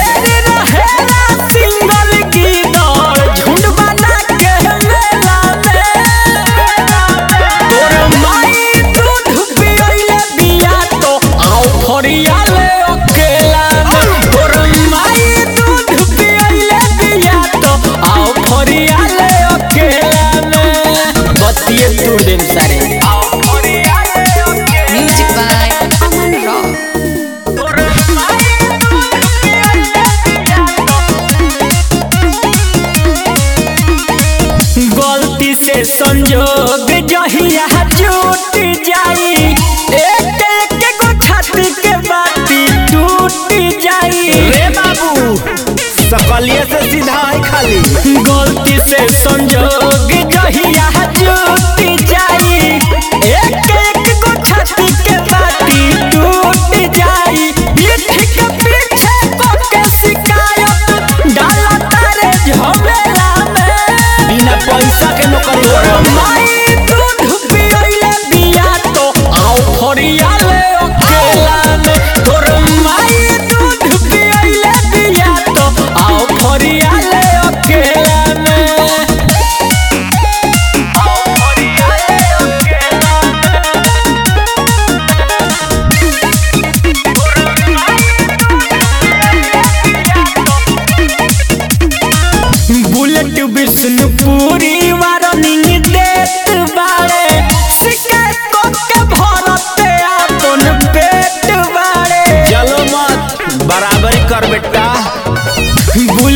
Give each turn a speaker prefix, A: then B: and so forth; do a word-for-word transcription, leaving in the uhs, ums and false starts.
A: ढेर रहेला सिंगल गिदड़ झुंड बना के मेला में। तोर माई दूध पियले बिया तो आओ फरिया ले अकेला में। तोर माई दूध पियले बिया तो आओ फरिया ले अकेला में। बतिये तू दिन सारे
B: Music by Aman Rock.
A: गलती से संजोग जहिया टूट जाई एक एक गो छाती के बाती टूट जाई। रे बाबू सकलिए से सीधा है खाली। गलती से संजोग जहिया टूट जाई एक एक गो छाती के बाती टूट जाई। पीठ के पीछे पके शिकायत डाला तारे झमेला में। बिना पैसा के नौकरी करो। माई दूध पियले बिया तो आओ फरिया ले अकेला में। तोर माई दूध पियले बिया तो आओ फरिया ले अकेला में। आओ फरिया ले अकेला में। बुलेट विष्णुपुरी वारनिंग देत बाड़े शिकायत को के भरते अपन पेट बाड़े। चलो मत बराबरी कर बेटा।